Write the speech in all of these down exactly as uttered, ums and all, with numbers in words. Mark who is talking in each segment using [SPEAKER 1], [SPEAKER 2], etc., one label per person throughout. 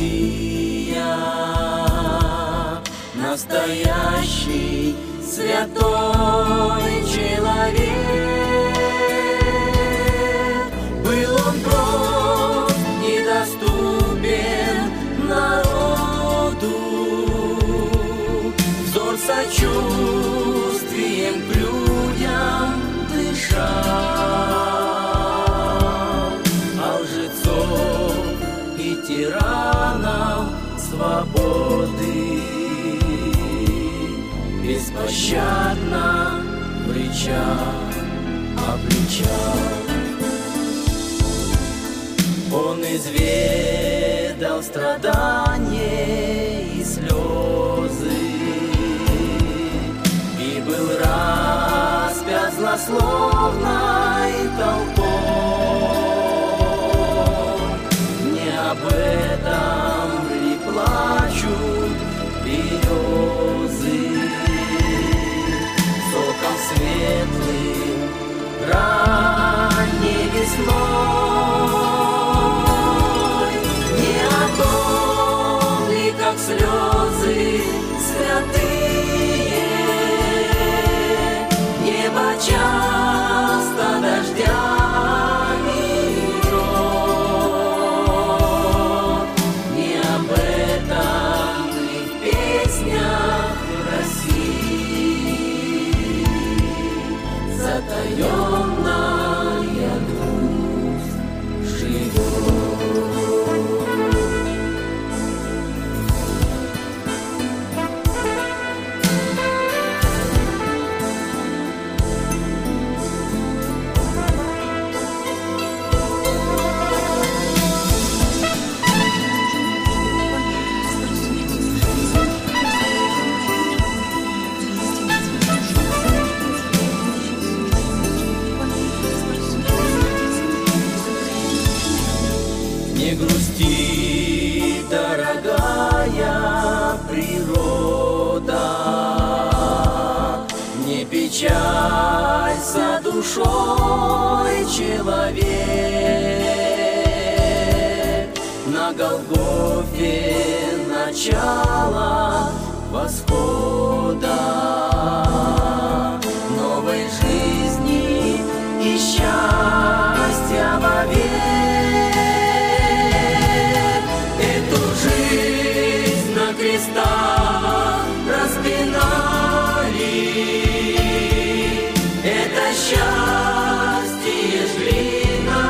[SPEAKER 1] Мессия, настоящий святой человек. Был он прост и доступен народу, взор сочувствием к людям дышал, а лжецов и тиранов свободы беспощадно в речах обличал. Он изведал страдания и слезы и был распят злословной толпой. Не об этом ли плачут березы, соком светлым ранней весной? Не о том ли, как слезы святые небо часто дождями рот? Не об этом ли в песнях России затаенная грусть живет? Не грусти, дорогая природа, не печалься душой, человек. На Голгофе начало восхода новой жизни и счастья вовек. Христа распинали, это счастье жгли на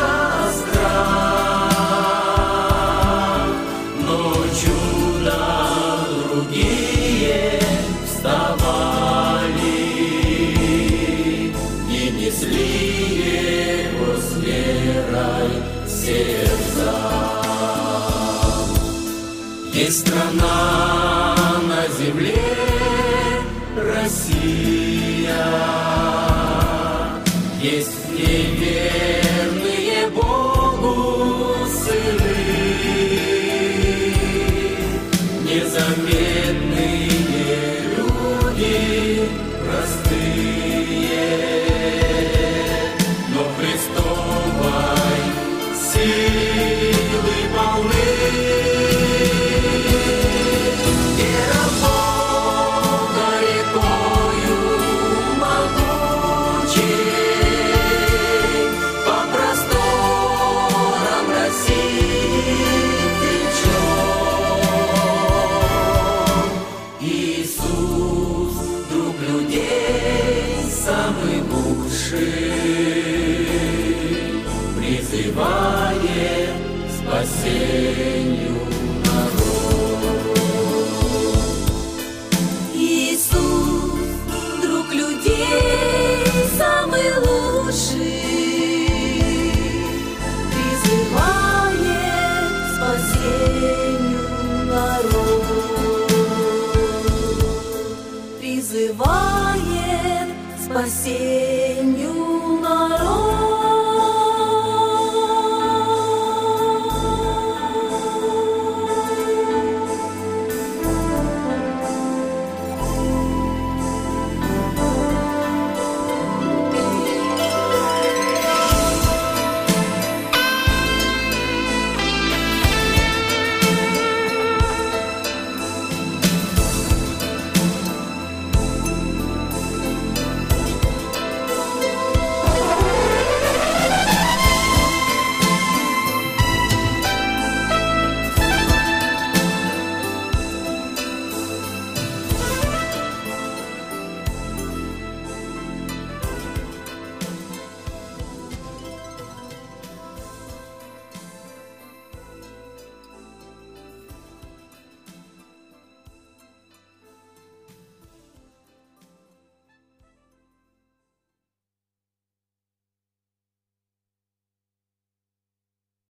[SPEAKER 1] кострах, но чудо другие вставали и несли его с верой сердца. Есть страна на земле, Россия, есть неверные Богу сыны, незаметные люди простые, но Христовой силы полны. Призывает спасению народ.
[SPEAKER 2] Иисус, друг людей, самый лучший, призывает спасению народ, призывает спасению.